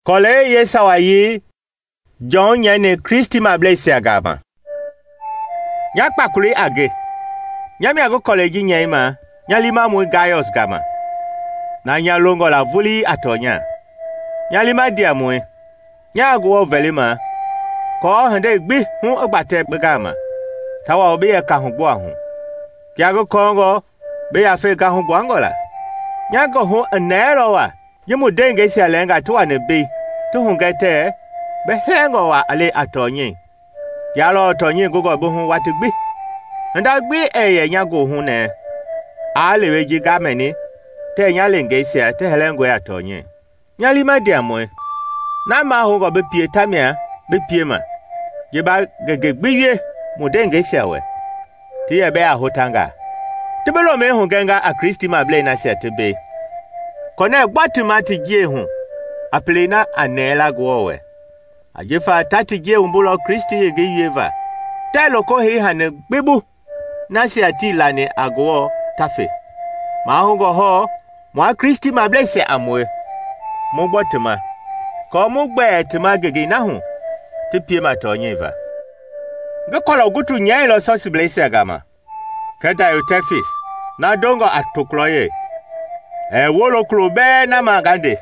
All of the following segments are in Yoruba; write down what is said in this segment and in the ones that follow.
Kole ye sawayi John nyane Kristi mablesi agama. Nyakpa kuli age. Nyami ago koleji nyaima, nyalima mu Gaius gama. Na nyalongo la vuli atonya. Nyalima diamwe. Nyago velima. Ko hande gbi hu ogbate begama. Tawa obi ya kahugbo ahun. Kiago kongo be ya fe kahugbo angola. Nyago hu anero wa. Yemu denge si alenga tuwa ne bi. Tu hungete be hengo wa ale atonye. Yalo atonye gogo buhun watigbi. Nda gbi eye nyago hu ne. Ale weji gameni. Te nyalenge si te helengo ya atonye. Nyalima diamwe. Na ma hungo be pie tamia be pie ma. Jeba gegegbiye mu denge si awe. Ti ye be ahotanga. Tibelo me hungenga a Kristi mable na si atebe. Kone gbati mati gie hun. Aplena anela gwowe. Ajefa tati gie umbulo Kristi yege yeva. Telo ko he hane gbebu. Nasi ati lane agwo tafe. Mahungo ho. Mwa Kristi mablese amwe. Mugbotima. Ko mugbe tima gege na hun. Tipie matonyeva. Gekola gutu nyailo sosi blese agama. Keda yotefis. Na dongo atukloye. Wolo klobe na magande.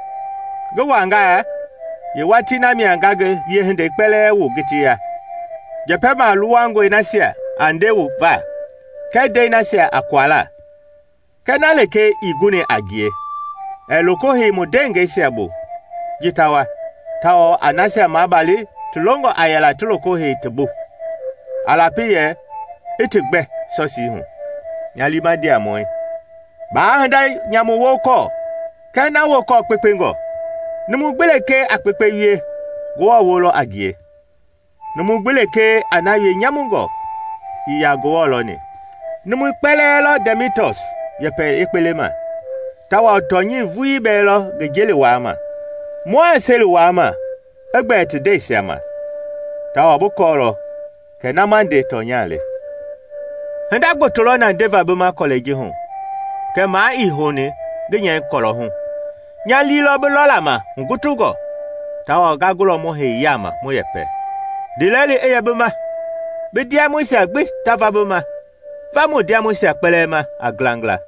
Go wanga ye wati na mi angage ye hende pele wo gitia. Je pema luwango inasia ande wo va. Kede inasia akwala. Kenaleke igune agie. Loko he modenge siabo. Jitawa. Tao anasia mabali tulongo ayala tuloko he tebu. Alapiye itigbe sosi hun. Nyalima diamoy. Ba handa nyamu woko. Kena woko pepengo. Numu gbeleke akpepe ye. Gowa wolo agie. Numu gbeleke anaye nyamungo. Iya gowa loni. Numu pelelo demitos. Yepe ekpelema. Tawa otonyi vui belo gejele wama. Mwa seli wama. Egbe today siama. Tawa bukoro. Kena mande tonyale. Henda gbotolo na deva bema koleji hun. Kema ihone genye kolo hun. Nyali lo belola ma ngutugo. Tawa gagulo mo he yama mo yepe. Dilele eyebema. Be dia mo si agbe tava bema. Va mo dia mo si akpelema aglangla.